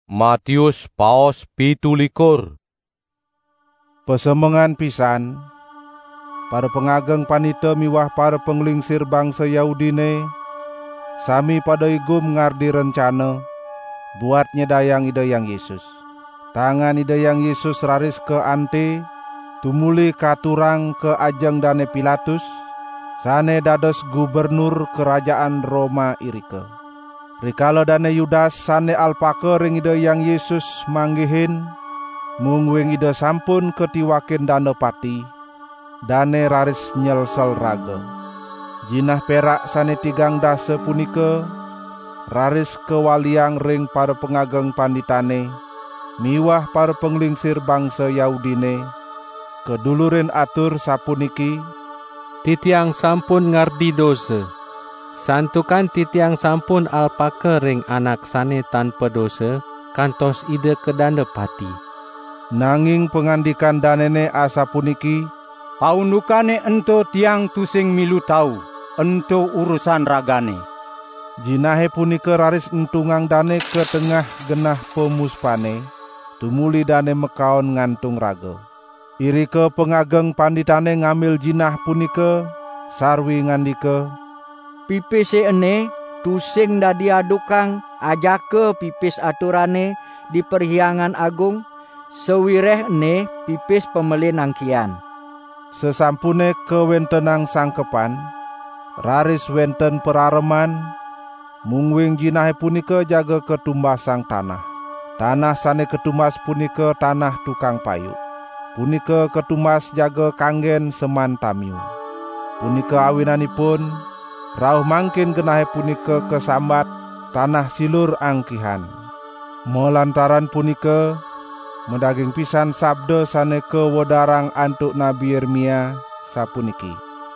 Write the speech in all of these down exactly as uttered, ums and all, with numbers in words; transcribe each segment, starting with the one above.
Matius paos pitulikur. Pesemengan pisan, para pengageng panita miwah para penglingsir bangsa Yahudine, sami pada igum ngardi rencana buat nyedayang ide yang Yesus. Tangan ide yang Yesus raris ke ante, tumuli katurang ke ajeng dane Pilatus, sane dados gubernur kerajaan Roma irike. Rikala dane Yudas sane alpaka ring ide yang Yesus manggihin, mungwing ide sampun ketiwakin dane pati, dane raris nyelsel raga. Jinah perak sane tigang dase punika, raris kewaliang ring para pengageng panditane, miwah para penglingsir bangsa Yahudine, kedulurin atur sapuniki, titiang sampun ngardi dosa. Santukan titiang sampun alpaka ring anak sane tanpa dosa, kantos ide kedanda pati. Nanging pengandikan danene asa puniki, paundukane ento tiang tusing milu tau, ento urusan ragane. Jinahe punika raris entungang dane ke tengah genah pemuspane, tumuli dane mekaon ngantung raga. Irike pengageng panditane ngambil jinah punika, sarwi ngandika, pipis ene tusing dadi adukang ajake pipis aturane di perhyangan agung, sewireh ene pipis pemeli nangkian. Sesampune kewentenang sangkepan, raris wenten perareman, mungwing jinahe punika jaga ketumbasang tanah. Tanah sane ketumbas punika tanah tukang payu. Punika ketumbas jaga kanggen seman tamiu. Punika awinanipun, rauh mangkin genahe punika kesambat tanah silur angkihan. Melantaran punika, mendaging pisan sabda sane kewedarang antuk Nabi Yeremia sapuniki,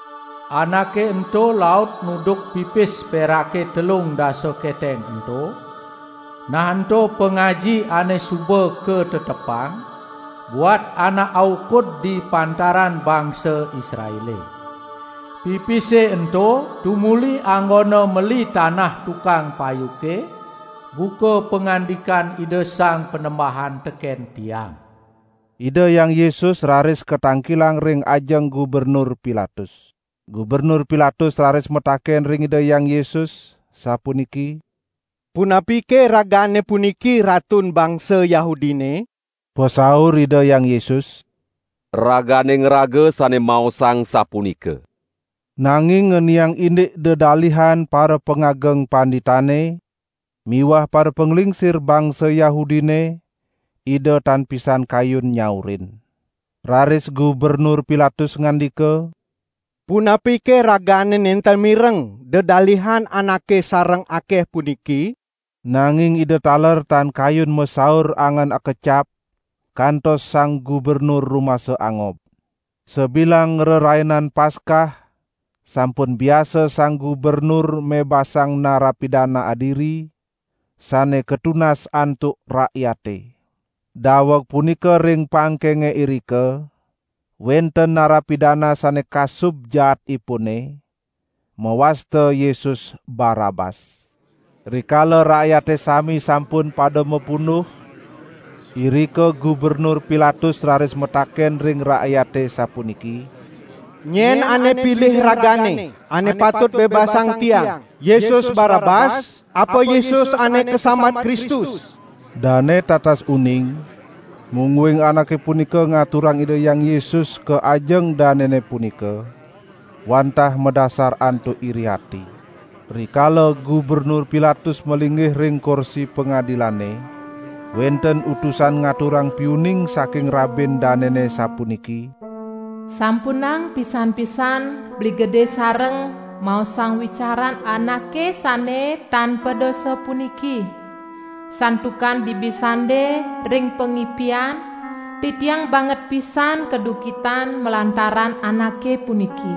anake ento laut nuduk pipis perake telung daso keteng ento, nah ento pengaji ane suba ke tetepang, buat anak aukut di pantaran bangsa Israel. Pipise ento tumuli anggono meli tanah tukang payuke, buka pengandikan ide sang penembahan teken tiang. Ide yang Yesus raris ketangkilang ring ajeng gubernur Pilatus. Gubernur Pilatus raris metaken ring ide yang Yesus sapuniki, punapike ragane puniki ratun bangsa Yahudine? Posaur ide yang Yesus, ragane ngeraga sane mau sang sapunika. Nanging ngeniang indik dedalihan para pengageng panditane, miwah para penglingsir bangsa Yahudine, ide tan pisan kayun nyaurin. Raris gubernur Pilatus ngandika, punapike ragane nentel mireng dedalihan anake sareng akeh puniki? Nanging ide taler tan kayun mesaur angan akecap, kantos sang gubernur rumah seangob. Sebilang rerainan Paskah, sampun biasa sang gubernur mebasang narapidana adiri, sane ketunas antuk rakyate. Daweg punika ring pangkenge irike, wenten narapidana sane kasub jaat ipune, mewaste Yesus Barabas. Rikala rakyate sami sampun pada mepunuh, irike gubernur Pilatus raris metaken ring rakyate sapuniki, nyen ane pilih ragane, ane patut bebasang tiang, Yesus Barabas, apa Yesus ane kesamat Kristus? Dane tatas uning, mungwing anake punika ngaturang ide yang Yesus ke ajeng danene punika, wantah medasar antuk iri hati. Rikala gubernur Pilatus melinggih ring kursi pengadilane, wenten utusan ngaturang piuning saking rabin danene sapuniki, sampunang pisan-pisan beli gede sareng mau sang wicaran anake sane tanpa dosa puniki. Santukan dibisande ring pengipian, titiang banget pisan kedukitan melantaran anake puniki.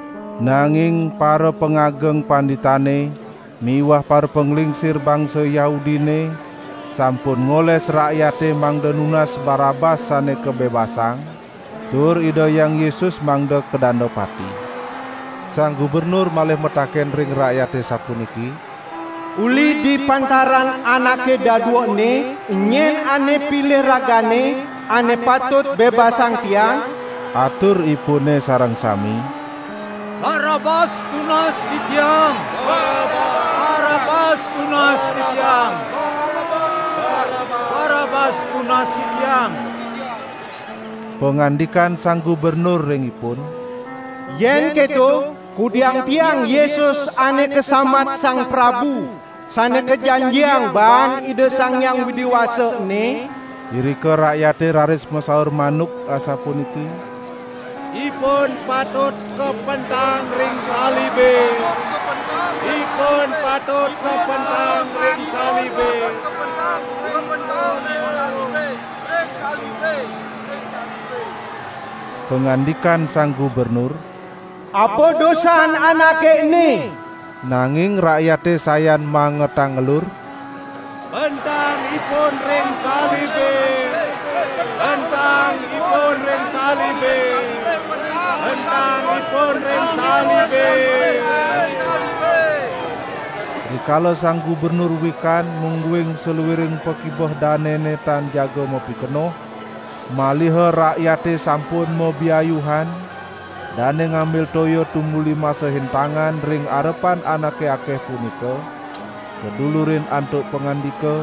Nanging para pengageng panditane, miwah para penglingsir bangsa Yahudine, sampun ngoles rakyate mangda nunas Barabas sane kebebasang, tur ide yang Yesus mangda kedanda pati. Sang gubernur malih metaken ring rakyate sapuniki, uli di pantaran anake dadua ne, nyen ane pilih ragane, ane patut bebasang tiang. Atur ipune sarang sami. Barabas tunas titiang. Barabas tunas titiang. Barabas tunas titiang. Pengandikan sang gubernur ringipun, yen keto kudiang tiang Yesus ane kesamat sang Prabu, sane kejanjiang ban ide sang yang widiwasa ne. Irike rakyate raris mesaur manuk asapuniki. Ipun patut kepentang ring salibe. Ipun patut kepentang ring salibe. Pengandikan sang gubernur, apa dosan anake ini? Nanging rakyate sayan mangetang ngelur. Bentang ipun ring salibe. Bentang ipun ring salibe. Bentang ipun ring salibe. Rikala sang gubernur wikan mungguing seluwiring pekiboh danene tan jaga mopi kenoh, malihe rakyate sampun mobiayuhan, dane ngambil toyo tumuli masa hintangan ring arepan anake akeh punika, kedulurin antuk pengandika,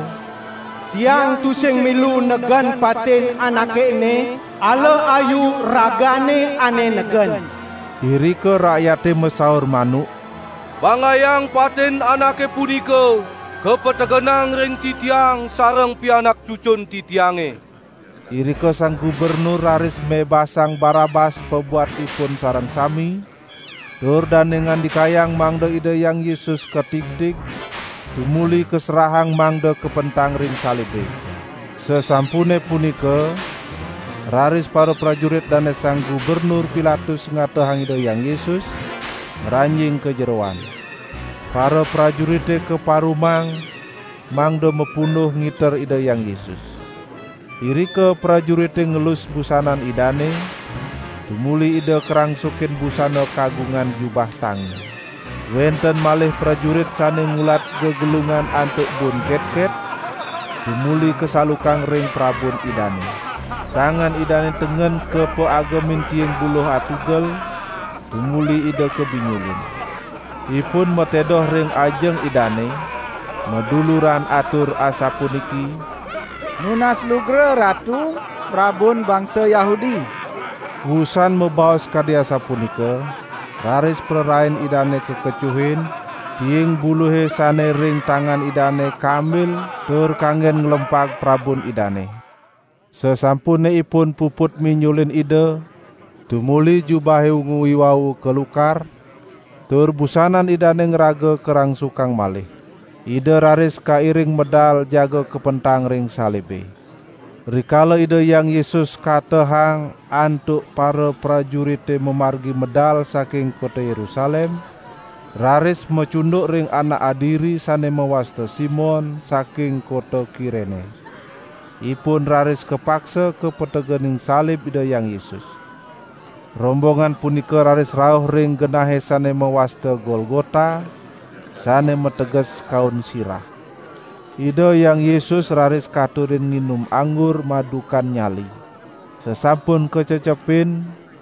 tiang tusing milu negen patin anake ini, ala ayu ragane ane negen. Irike rakyate mesaur manuk, Bangayang patin anake punika kepetegenang ring titiang sareng pianak cucun titiange. Irike sang gubernur raris mebasang Barabas pebuat ipun sarang sami, tur danengan dikayang mangde ide yang Yesus ketik-tik, tumuli keserahang mangde kepentang ring salibe. Sesampune punika, raris para prajurit dan sang gubernur Pilatus ngatehang ide yang Yesus, meranjing ke jeroan. Para prajurite ke parumang, mangde mepunuh ngiter ide yang Yesus. Irike prajurite ngelus busanan idane, tumuli ide kerangsukin busana kagungan jubah tangi. Wenten malih prajurit sane ngulat gegelungan antuk bun ket-ket, tumuli kesalukang ring prabun idane. Tangan idane tengen ke peagemin tieng buluh atugel, tumuli ide kebinyulun. Ipun metedoh ring ajeng idane, meduluran atur asapuniki, Nunas lugre ratu, prabun bangsa Yahudi. Husan membaos kadia sapunika, raris prerain idane kekecuhin, tiing buluhe sane ring tangan idane kamil, tur kangen ngelempag prabun idane. Sesampune ipun puput minyulin ide, tumuli jubahe ungu iwau kelukar, tur busanan idane ngerage kerang sukang malih. Ide raris kairing medal jaga kepentang ring salibe. Rikala ide yang Yesus katehang antuk para prajurite memargi medal saking kota Yerusalem, raris mecunduk ring anak adiri sane mewasta Simon saking kota Kirene. Ipun raris kepaksa ke petegening salib ide yang Yesus. Rombongan punika raris rauh ring genahe sane mewasta Golgota, sane meteges kaun sirah. Ide yang Yesus raris katurin nginum anggur madukan nyali. Sesampun kececepin,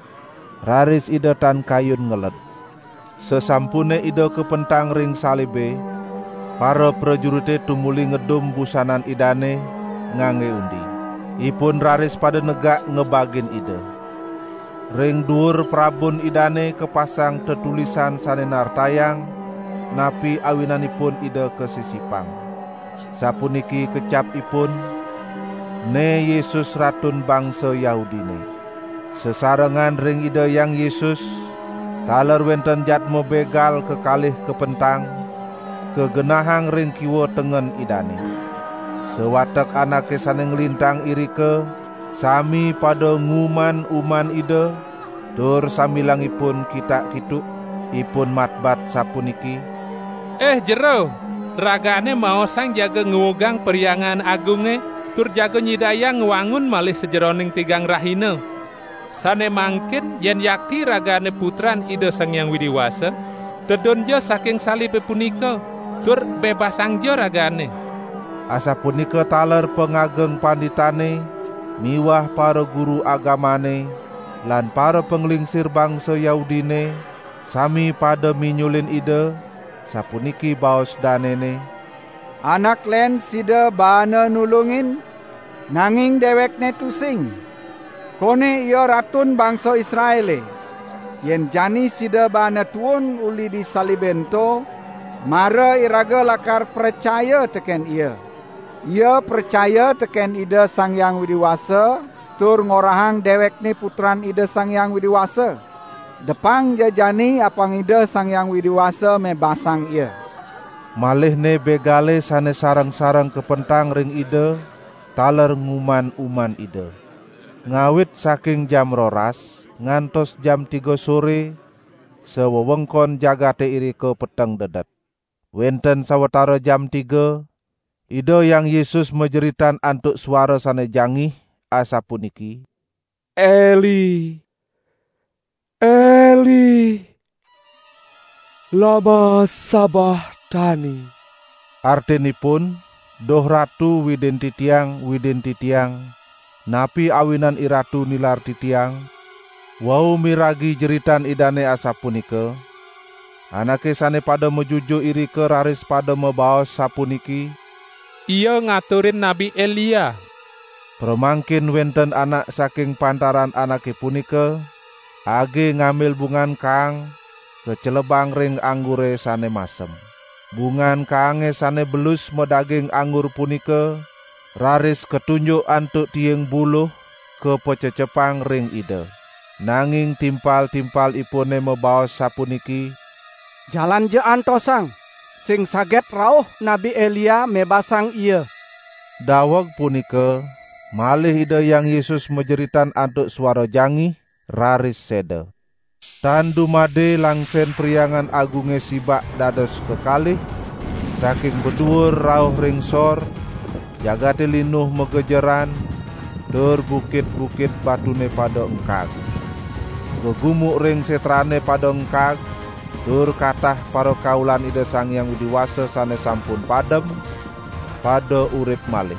raris ide tan kayun ngelet. Sesampune ide kepentang ring salibe, para prajurite tumuli ngedum busanan idane ngange undi. Ipun raris pada negak ngebagin ide. Ring dhuwur prabun idane kepasang tetulisan sane nartayang, napi awinanipun ide kesisipang. Sapuniki kecap ipun, ne Yesus ratun bangsa Yahudine. Sesarengan ring ide yang Yesus, taler wenten jatmo begal kekalih kepentang, kegenahang ring kiwa tengen idane. Sewatek anake sane nglintang irike, sami pada nguman uman ide, tur samilangipun kitak kituk, ipun matbat sapuniki, Eh jero, ragane mau sang jaga ngugang periangan agunge, tur jaga nyidayang ngwangun malih sejeroning tigang rahina. Sane mangkin yen yakti ragane putran ide sang yang widiwasa, dedonja saking salibe punika, tur bebasang jo ragane. Asapunika taler pengageng panditane miwah para guru agamane lan para penglingsir bangsa Yahudine sami pada minyulin ide sapuniki baos danene. Anak len sida bana nulungin, nanging dewekne tusing. Kone ia ratun bangsa Israele. Yen jani sida bana tuun uli di salibento, mara iraga lakar percaya teken ia. Ia percaya teken ida Sang Hyang Widiwasa, tur ngorahang dewekne putran ida Sang Hyang Widiwasa. Depang jajani apang ida Sang Hyang Widiwasa me basang ia. Malihne begale sane sarang-sarang kepentang ring ide taler nguman uman ide. Ngawit saking jam roras ngantos jam tiga sore sewewengkon jagate iri ke peteng dedet. Wenten sawetara jam tiga ide yang Yesus menjeritan antuk suara sane jangih asapuniki. Eli, Eli, lama sabachthani. Artinipun, doh ratu widin titiang widin titiang, napi awinan iratu nilar titiang, wau miragi jeritan idane asapunika. Anake sane pada mejujo iri ke raris pada mebaos sapuniki. Ia ngaturin Nabi Elia. Permangkin wenten anak saking pantaran anake punika, age ngambil bungan kang kecelebang ring anggure sane masem. Bungan kange sane belus medaging anggur punika, raris ketunjuk antuk tieng buluh ke pececepang ring ide. Nanging timpal-timpal ipune mebaos sapuniki. Jalan je antosang, sing saget rauh Nabi Elia mebasang ia. Dawag punika, malih ide yang Yesus menjeritan antuk suara jangih, raris sede. Tan dumade langsen priangan agunge sibak dados kekalih, saking beduur rauh ring sor, jagate linuh megejeran, dur bukit-bukit batune pada engkag. Gegumuk ring setrane pada engkag, tur katah para kaulan ide Sang Hyang Widiwasa sane sampun padem, pada urip malih.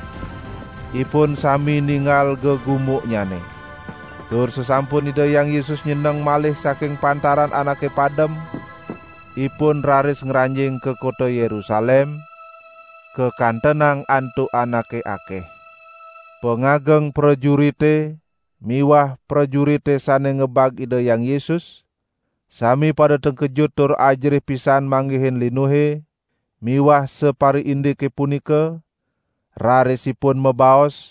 Ipun sami ninggal gegumuk nyane. Tur sesampun ide yang Yesus nyeneng malih saking pantaran anake padem, ipun raris ngranjing ke kota Yerusalem, ke kantenang antuk anake akeh. Pengageng prajurite miwah prajurite sane ngebag ide yang Yesus, sami pada tengkejut tur ajrih pisan manggihin linuhe, miwah separi indike punika, rarisipun mebaos.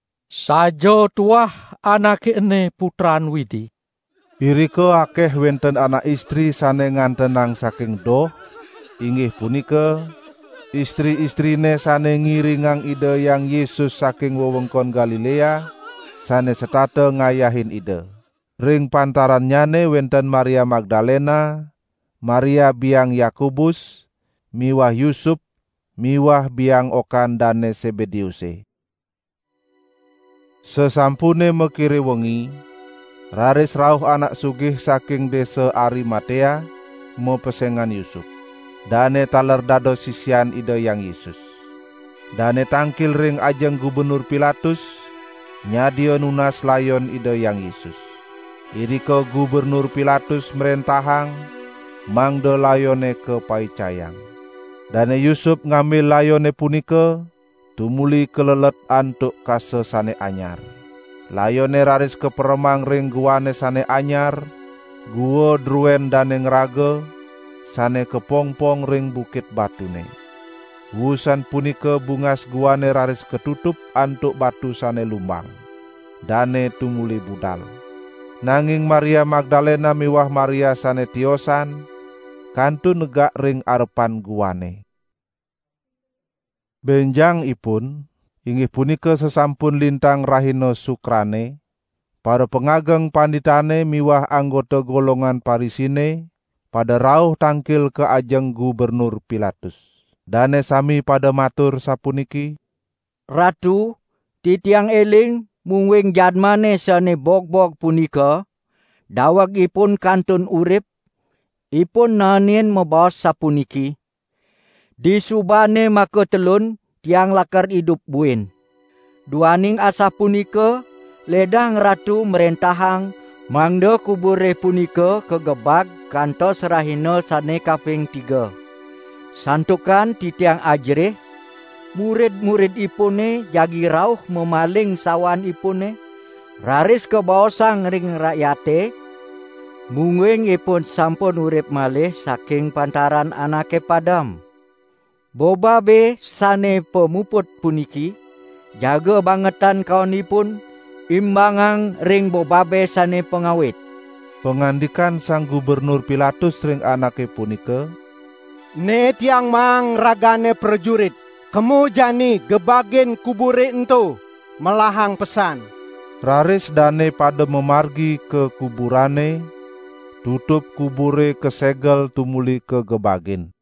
Sajo tuah anake ene putran widi. Iriko akeh wenten anak istri sane ngantenang saking doh, inggih punika istri-istrine sane ngiringang ide yang Yesus saking wewengkon Galilea, sane setate ngayahin ide. Ring pantaran nyane wenten Maria Magdalena, Maria biang Yakobus, miwah Yusuf, miwah biang okan dane Sebediuse. Sesampune mekire wengi, raris rauh anak sugih saking desa Arimatea mepesengan Yusuf. Dane taler dados sisian ide yang Yesus. Dane tangkil ring ajeng Gubernur Pilatus, nyadio nunas layon ide yang Yesus. Iriko Gubernur Pilatus merentahang, mangdo layone ke paicayang. Dane Yusuf ngambil layone punika, tumuli kelelet antuk kase sane anyar. Layone raris ke peremang ring guane sane anyar, guo druen dane ngraga, sane kepongpong ring bukit batune. Wusan punika bungas guane raris ketutup antuk batu sane lumbang. Dane tumuli budal. Nanging Maria Magdalena miwah Maria sane tiosan, kantu negak ring arepan guane. Benjang ipun, inggih punika sesampun lintang rahina sukrane, para pengageng panditane miwah anggota golongan Parisine, pada rauh tangkil ke ajeng Gubernur Pilatus. Dane sami pada matur sapuniki. Ratu, titiang eling mungwing jadmane sane bog-bog punika, dawag ipun kantun urip, ipun nanin mebaos sapuniki. Di subane maka telun tiang lakar hidup buin. Duaning asa punika ledang ratu merentahang mangda kubure punika kegebag kantos rahina sane kaping tiga. Santukan titiang ajrih, murid-murid ipune jagi rauh memaling sawan ipune, raris kebaosang ring rakyate, mungwing ipun sampun urip malih saking pantaran anake padam. Bobabe sane pemuput puniki, jaga bangetan kawanipun, imbangang ring bobabe sane pengawit. Pengandikan sang gubernur Pilatus ring anake punika, Ne tiang mang ragane prajurit, kemu jani gebagen kubure ento, melahang pesan. raris dane pada memargi ke kuburane, tutup kubure kesegel tumuli ke gebagen.